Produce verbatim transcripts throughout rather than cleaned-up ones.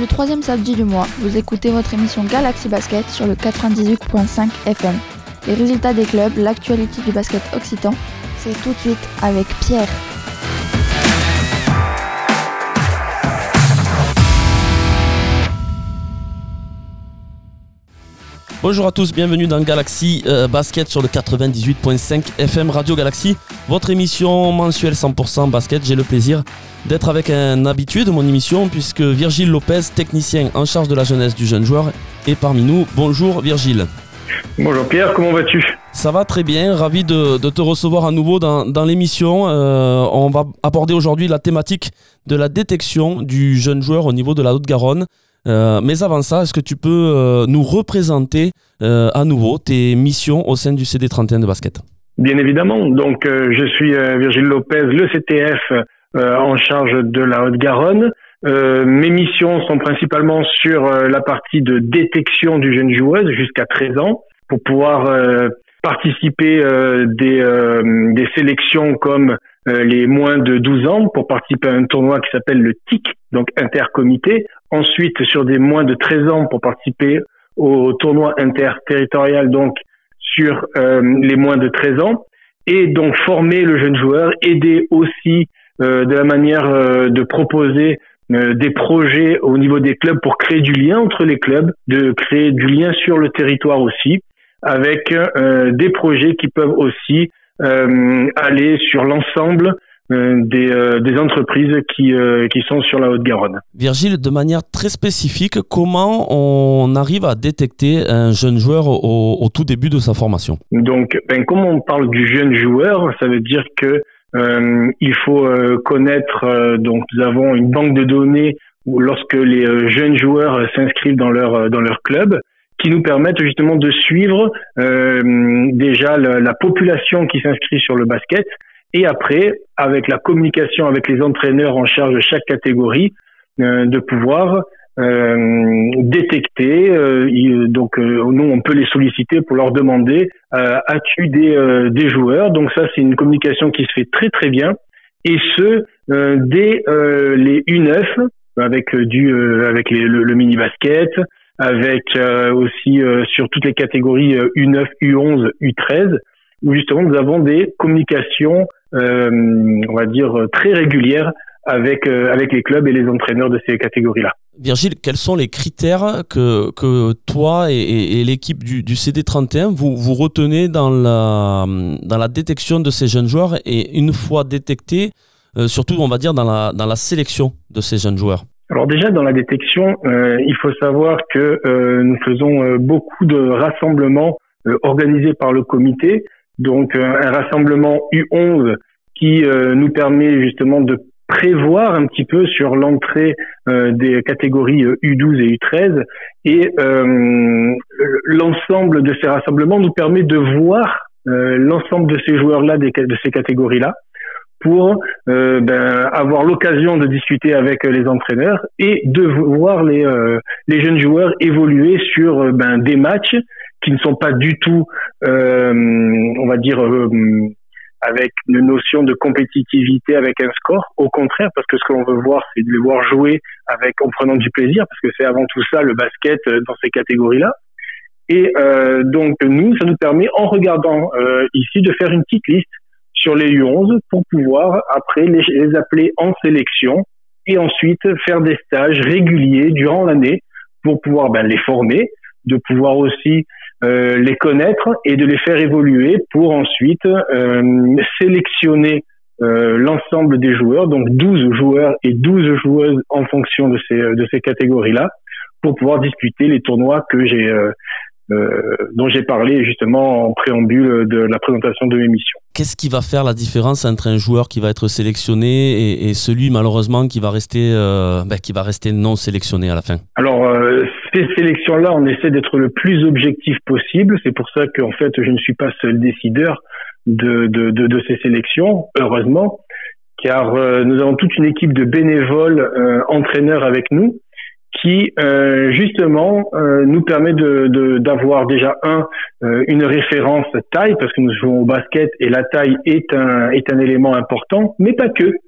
le troisième samedi du mois, vous écoutez votre émission Galaxy Basket sur le quatre-vingt-dix-huit virgule cinq F M. Les résultats des clubs, l'actualité du basket occitan, c'est tout de suite avec Pierre. Bonjour à tous, bienvenue dans Galaxy euh, Basket sur le quatre-vingt-dix-huit virgule cinq F M Radio Galaxy, votre émission mensuelle cent pour cent basket. J'ai le plaisir d'être avec un habitué de mon émission puisque Virgile Lopez, technicien en charge de la jeunesse du jeune joueur, est parmi nous. Bonjour Virgile. Bonjour Pierre, comment vas-tu ? Ça va très bien, ravi de, de te recevoir à nouveau dans, dans l'émission. Euh, on va aborder aujourd'hui la thématique de la détection du jeune joueur au niveau de la Haute-Garonne. Euh, mais avant ça, est-ce que tu peux euh, nous représenter euh, à nouveau tes missions au sein du C D trente et un de basket ? Bien évidemment, donc euh, je suis euh, Virgile Lopez, le C T F euh, en charge de la Haute-Garonne. Euh, mes missions sont principalement sur euh, la partie de détection du jeune joueuse jusqu'à treize ans pour pouvoir euh, participer euh, des, euh, des sélections comme euh, les moins de douze ans pour participer à un tournoi qui s'appelle le T I C, donc intercomité. Ensuite, sur des moins de treize ans pour participer au tournoi interterritorial, donc sur euh, les moins de treize ans. Et donc former le jeune joueur, aider aussi euh, de la manière euh, de proposer euh, des projets au niveau des clubs pour créer du lien entre les clubs, de créer du lien sur le territoire aussi, avec euh, des projets qui peuvent aussi euh, aller sur l'ensemble euh, des, euh, des entreprises qui, euh, qui sont sur la Haute-Garonne. Virgile, de manière très spécifique, comment on arrive à détecter un jeune joueur au, au tout début de sa formation ? Donc, ben, comme on parle du jeune joueur, ça veut dire que euh, il faut euh, connaître, euh, donc nous avons une banque de données où lorsque les euh, jeunes joueurs euh, s'inscrivent dans leur, euh, dans leur club, qui nous permettent justement de suivre euh, déjà la, la population qui s'inscrit sur le basket et après, avec la communication avec les entraîneurs en charge de chaque catégorie, euh, de pouvoir euh, détecter. Euh, donc, euh, nous, on peut les solliciter pour leur demander euh, « as-tu des, euh, des joueurs ?» Donc ça, c'est une communication qui se fait très très bien et ce, euh, dès euh, les U neuf, avec, du, euh, avec les, le, le mini-basket, avec euh, aussi euh, sur toutes les catégories euh, U neuf, U onze, U treize, où justement nous avons des communications, euh, on va dire, très régulières avec, euh, avec les clubs et les entraîneurs de ces catégories-là. Virgile, quels sont les critères que, que toi et, et, et l'équipe du, du C D trente et un vous, vous retenez dans la, dans la détection de ces jeunes joueurs et une fois détectés, euh, surtout on va dire dans la, dans la sélection de ces jeunes joueurs ? Alors déjà dans la détection, euh, il faut savoir que euh, nous faisons euh, beaucoup de rassemblements euh, organisés par le comité. Donc euh, un rassemblement U onze qui euh, nous permet justement de prévoir un petit peu sur l'entrée euh, des catégories euh, U douze et U treize. Et euh, l'ensemble de ces rassemblements nous permet de voir euh, l'ensemble de ces joueurs-là, des, de ces catégories-là, pour euh, ben, avoir l'occasion de discuter avec les entraîneurs et de voir les, euh, les jeunes joueurs évoluer sur ben, des matchs qui ne sont pas du tout, euh, on va dire, euh, avec une notion de compétitivité, avec un score. Au contraire, parce que ce que l'on veut voir, c'est de les voir jouer avec, en prenant du plaisir, parce que c'est avant tout ça le basket dans ces catégories-là. Et euh, donc nous, ça nous permet, en regardant euh, ici, de faire une petite liste sur les U onze pour pouvoir après les, les appeler en sélection et ensuite faire des stages réguliers durant l'année pour pouvoir ben, les former, de pouvoir aussi euh, les connaître et de les faire évoluer pour ensuite euh, sélectionner euh, l'ensemble des joueurs, donc douze joueurs et douze joueuses en fonction de ces, de ces catégories-là pour pouvoir disputer les tournois que j'ai euh, Euh, dont j'ai parlé justement en préambule de la présentation de l'émission. Qu'est-ce qui va faire la différence entre un joueur qui va être sélectionné et, et celui malheureusement qui va rester, euh, ben, qui va rester non sélectionné à la fin ? Alors euh, ces sélections-là, on essaie d'être le plus objectif possible. C'est pour ça qu'en fait, je ne suis pas seul décideur de, de, de, de ces sélections, heureusement, car euh, nous avons toute une équipe de bénévoles euh, entraîneurs avec nous qui euh, justement euh, nous permet de, de d'avoir déjà un euh, une référence taille, parce que nous jouons au basket et la taille est un est un élément important, mais pas que.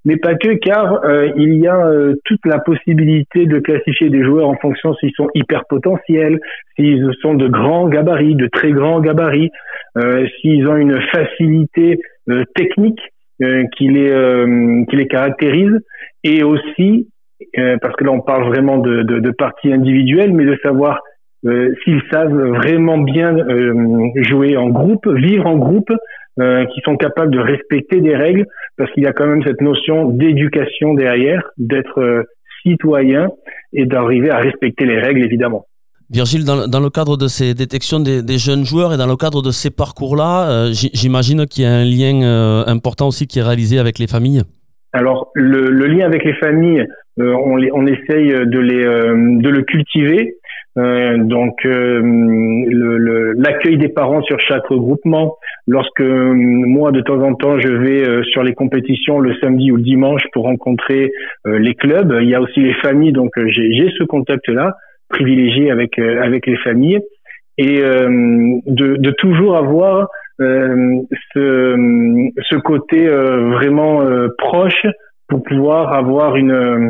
mais pas que, car euh, il y a euh, toute la possibilité de classifier des joueurs en fonction s'ils sont hyper potentiels, s'ils sont de grands gabarits, de très grands gabarits, euh, s'ils ont une facilité euh, technique euh, qui les euh, qui les caractérise, et aussi euh, parce que là on parle vraiment de, de, de parties individuelles, mais de savoir euh, s'ils savent vraiment bien euh, jouer en groupe, vivre en groupe, euh, qui sont capables de respecter des règles, parce qu'il y a quand même cette notion d'éducation derrière, d'être euh, citoyen et d'arriver à respecter les règles, évidemment. Virgile, dans, dans le cadre de ces détections des, des jeunes joueurs et dans le cadre de ces parcours-là, euh, j'imagine qu'il y a un lien euh, important aussi qui est réalisé avec les familles. Alors, le, le lien avec les familles, euh, on, les, on essaye de, les, euh, de le cultiver. Euh, donc, euh, le, le, l'accueil des parents sur chaque regroupement. Lorsque euh, moi, de temps en temps, je vais euh, sur les compétitions le samedi ou le dimanche pour rencontrer euh, les clubs, il y a aussi les familles. Donc, euh, j'ai, j'ai ce contact-là privilégié avec euh, avec les familles, et euh, de, de toujours avoir euh, ce ce côté euh, vraiment euh, proche pour pouvoir avoir une,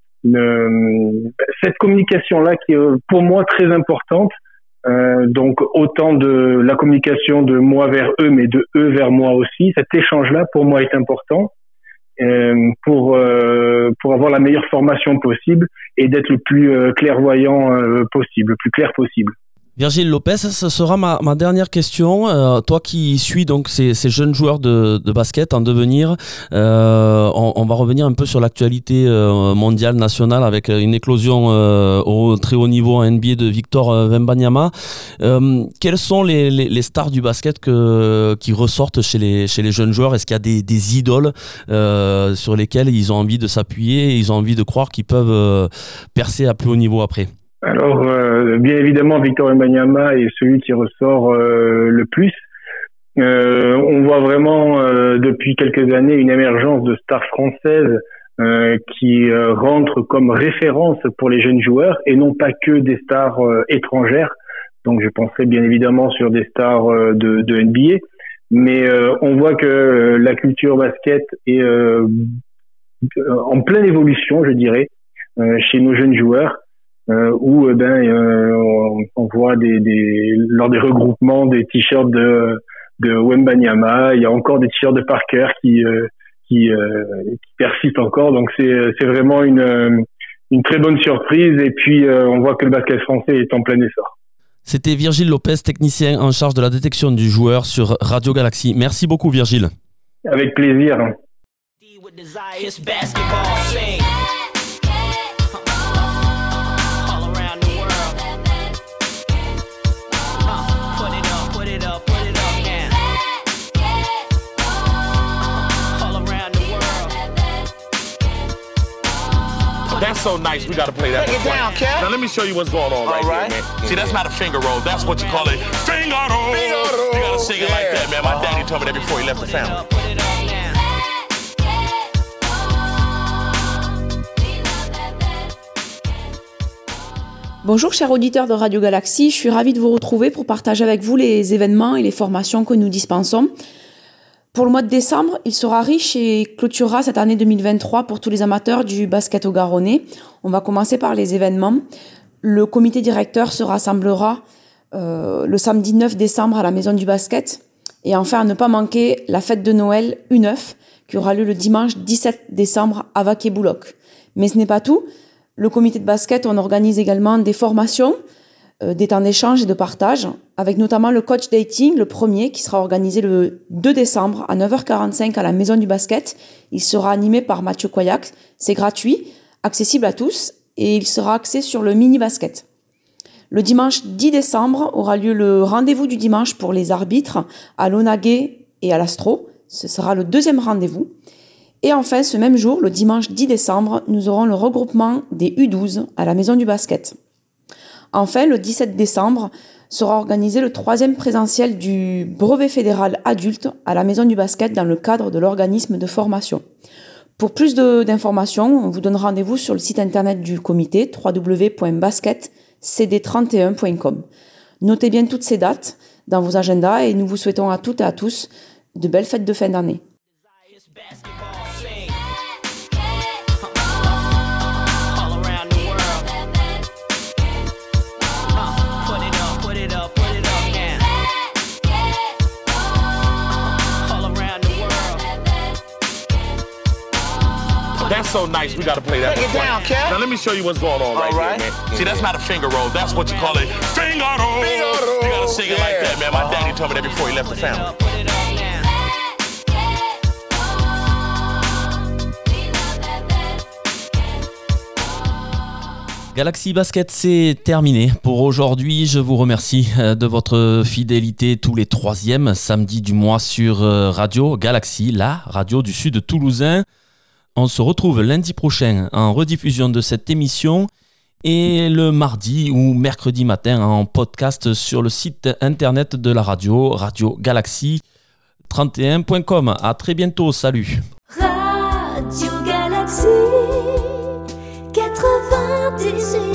une cette communication là qui est pour moi très importante. Euh, donc autant de la communication de moi vers eux, mais de eux vers moi aussi. Cet échange là pour moi est important. Euh, pour euh, pour avoir la meilleure formation possible et d'être le plus euh, clairvoyant euh, possible, le plus clair possible. Virgile Lopez, ce sera ma, ma dernière question. Euh, toi qui suis donc ces, ces jeunes joueurs de, de basket en devenir, euh, on, on va revenir un peu sur l'actualité euh, mondiale, nationale, avec une éclosion euh, au très haut niveau en N B A de Victor Wembanyama. Euh, quelles sont les, les, les stars du basket que, qui ressortent chez les, chez les jeunes joueurs? Est-ce qu'il y a des, des idoles euh, sur lesquelles ils ont envie de s'appuyer et ils ont envie de croire qu'ils peuvent euh, percer à plus haut niveau après? Alors, euh, bien évidemment, Victor Wembanyama est celui qui ressort euh, le plus. Euh, on voit vraiment euh, depuis quelques années une émergence de stars françaises euh, qui euh, rentrent comme référence pour les jeunes joueurs, et non pas que des stars euh, étrangères. Donc, je penserais bien évidemment sur des stars euh, de, de N B A. Mais euh, on voit que euh, la culture basket est euh, en pleine évolution, je dirais, euh, chez nos jeunes joueurs. Euh, où euh, ben euh, on, on voit des, des lors des regroupements des t-shirts de de Wembanyama, il y a encore des t-shirts de Parker qui euh, qui, euh, qui persistent encore, donc c'est c'est vraiment une une très bonne surprise, et puis euh, on voit que le basket français est en plein essor. C'était Virgile Lopez, technicien en charge de la détection du joueur sur Radio Galaxy. Merci beaucoup Virgile. Avec plaisir. That's so nice. We got to play that. Take it down, Kev. Now let me show you what's going on right, right here, man. See, that's not a finger roll. That's what you call it. Finger roll. Finger roll. You got to sing it yeah. like that, man. My uh-huh. daddy told me that before he left the family. Bonjour chers auditeurs de Radio Galaxy, je suis ravie de vous retrouver pour partager avec vous les événements et les formations que nous dispensons. Pour le mois de décembre, il sera riche et clôturera cette année deux mille vingt-trois pour tous les amateurs du basket haut-garonnais. On va commencer par les événements. Le comité directeur se rassemblera euh, le samedi neuf décembre à la Maison du Basket. Et enfin, à ne pas manquer la fête de Noël U neuf qui aura lieu le dimanche dix-sept décembre à Vaquet-Bouloc. Mais ce n'est pas tout. Le comité de basket, on organise également des formations, euh, des temps d'échange et de partage, avec notamment le coach dating, le premier, qui sera organisé le deux décembre à neuf heures quarante-cinq à la Maison du Basket. Il sera animé par Mathieu Coyac. C'est gratuit, accessible à tous, et il sera axé sur le mini-basket. Le dimanche dix décembre aura lieu le rendez-vous du dimanche pour les arbitres à l'Onaguet et à l'Astro. Ce sera le deuxième rendez-vous. Et enfin, ce même jour, le dimanche dix décembre, nous aurons le regroupement des U douze à la Maison du Basket. Enfin, le dix-sept décembre, sera organisé le troisième présentiel du brevet fédéral adulte à la Maison du Basket dans le cadre de l'organisme de formation. Pour plus de, d'informations, on vous donne rendez-vous sur le site internet du comité w w w point basket c d trente et un point com. Notez bien toutes ces dates dans vos agendas et nous vous souhaitons à toutes et à tous de belles fêtes de fin d'année. That's so nice. We got to play that. Break it down, Cat. Now let me show you what's going on right, All right. here, man. See, that's not a finger roll. That's what you call a finger roll. Finger roll. You got to sing it Yeah. like that, man. My daddy told me that before he left the family. Galaxy Basket, c'est terminé pour aujourd'hui. Je vous remercie de votre fidélité tous les troisièmes samedis du mois sur Radio Galaxy, la radio du sud toulousain. On se retrouve lundi prochain en rediffusion de cette émission et le mardi ou mercredi matin en podcast sur le site internet de la radio, radio galaxy trente et un point com. À très bientôt, salut. Radio Galaxy quatre-vingt-dix-huit